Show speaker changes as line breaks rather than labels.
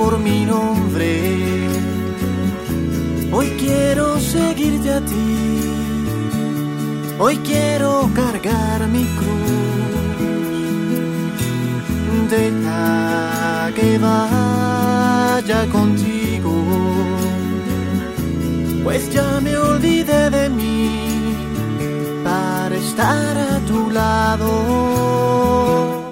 por mi nombre. Hoy quiero seguirte a ti, hoy quiero cargar mi cruz. Deja que vaya contigo, pues ya me olvidé de mí para estar a tu lado.